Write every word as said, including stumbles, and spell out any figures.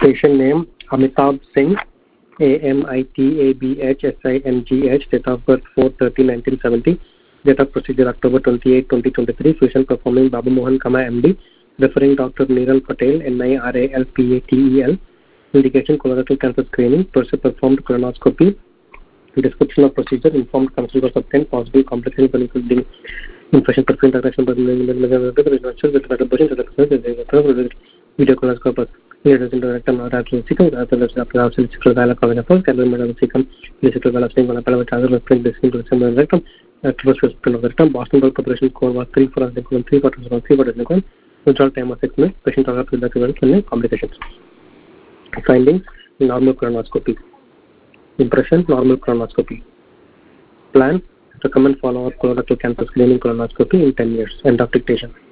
Patient name Amitabh Singh, A M I T A B H S I N G H, date of birth four thirty nineteen seventy, date of procedure October twenty-eighth twenty twenty-three, physician performing Babu Mohan, M D, referring Doctor Neeral Patel, N I R A L P A T E L, indication colorectal cancer screening, procedure performed colonoscopy, description of procedure, informed consent was obtained, possible complications including infection, perfusion, interaction, video colonoscopy, leaders into rectum or absent cecum, after absent sexual dialogue of the first, and the cecum, sexual dialogue of the pelvic other print this into the rectum, after first print of the rectum, Boston Blood Corporation core was three for us, three quarters of three quarters of withdrawal time of six minutes, patient are up with the complications. Findings: normal colonoscopy. Impression: normal colonoscopy. Plan: recommend follow-up colorectal cancer screening colonoscopy in ten years. End of dictation.